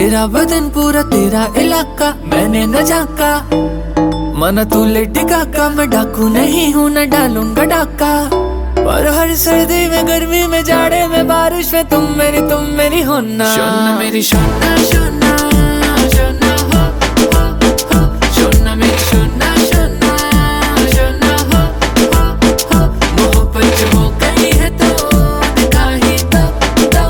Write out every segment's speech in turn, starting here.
तेरा बदन पूरा तेरा इलाका मैंने न झाका, मना तू लेटी काका, मैं डाकू नहीं हूँ न डालूंगा डाका। पर हर सर्दी में गर्मी में जाड़े में बारिश में तुम मेरी होना। शोना मेरी शोना शोना शोना हो शोना मेरी शोना शोना शोना हो मोहब्बत जो हो गई है तो दिखा ही दो।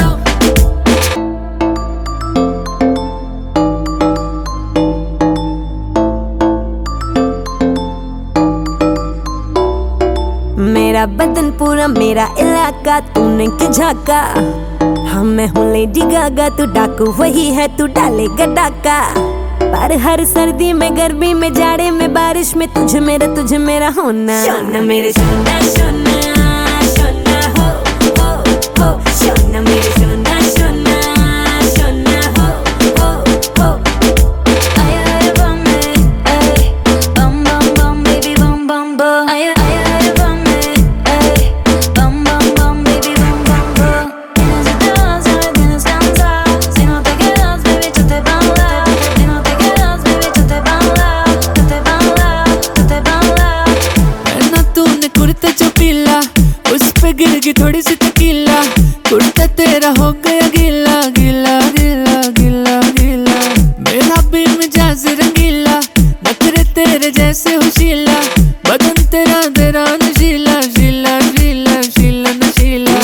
मेरा बदन पूरा मेरा इलाका, तूने क्यों झाका? हाँ मैं हूँ लेडी गागा, तू डाकू वही है, तू डालेगा डाका। पर हर सर्दी में गर्मी में जाड़े में बारिश में तुझे मेरा होना। शोना मेरे शोना शोना शोना हो शोना मेरे शोना शोना शोना हो। आया बम बम बम बम बेबी बम बम बम आया बम bum bum bum baby bum bum bum. Tienes que danzar, tienes que danzar. Si no te quedas, baby, tú te bailas. Si no te quedas, baby, tú te bailas. Tú te bailas, tú te bailas. पहना तूने कुर्ता जो पीला, उस पे गिर गई थोड़ी सी तकीला। कुर्ता तेरा हो गया गीला गीला गीला गीला गीला। मेरा भी मिजाज रंगीला, नखरे तेरे जैसे होशीला। बदन तेरा तेरा नशीला शीला शीला शीला नशीला।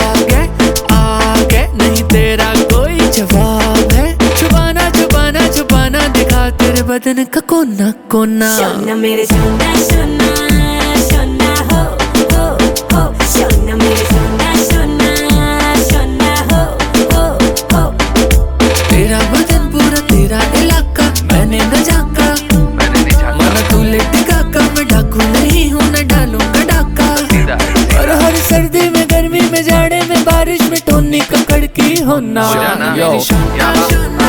आगे नहीं तेरा कोई जवाब है, छुपाना छुपाना छुपाना दिखा तेरे बदन का कोना कोना। शोना मेरे शोना शोना शोना हो शोना मेरे शोना शोना शोना हो। तेरा बदन पूरा तेरा इलाका मैंने न झाका, मना तू लेटी काका, मैं डाकू नहीं हूँ न डालूंगा डाका। और हर सर्दी में गर्मी में जाड़े में बारिश में टोनी ककड़ की होना। शोना, मेरी शोना शोना